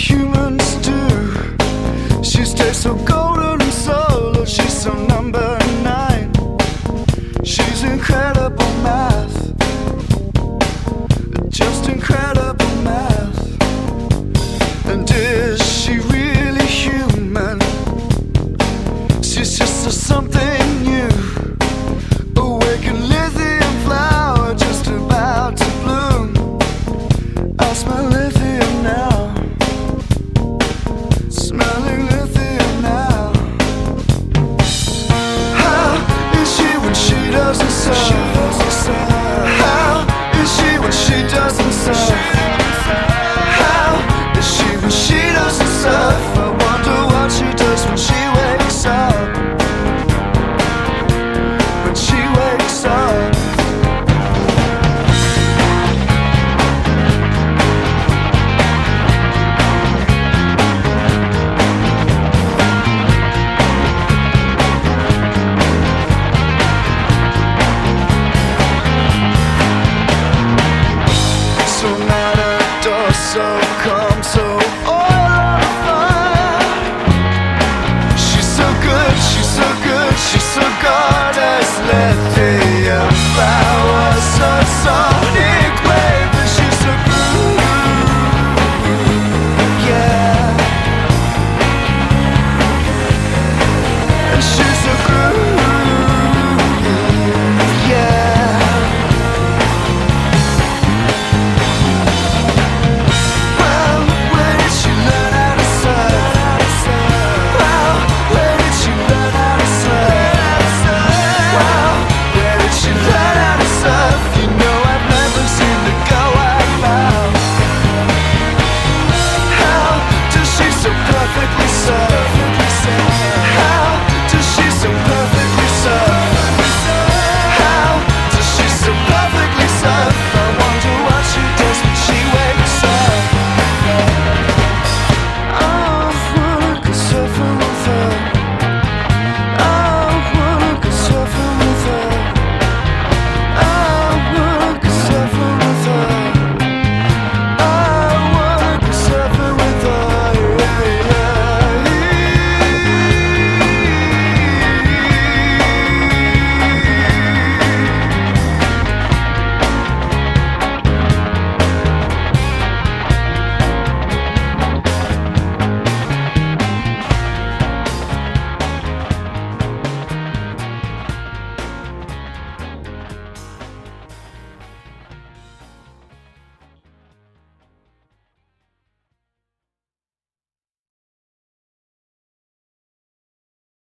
humans do. She stays so golden and solo. She's so number 9. She's incredible math, just incredible math. And is she really human? She's just something new, awakened lithium flower just about to bloom. I smell lithium now, smelling lithium now. How is she when she doesn't surf? How is she when she doesn't surf? How is she when she doesn't surf? I wonder what she does when she wakes up. When she wakes up. So matador, so calm, so oil on fire. She's so good, she's so good, she's so goddess. Lithium flowers, so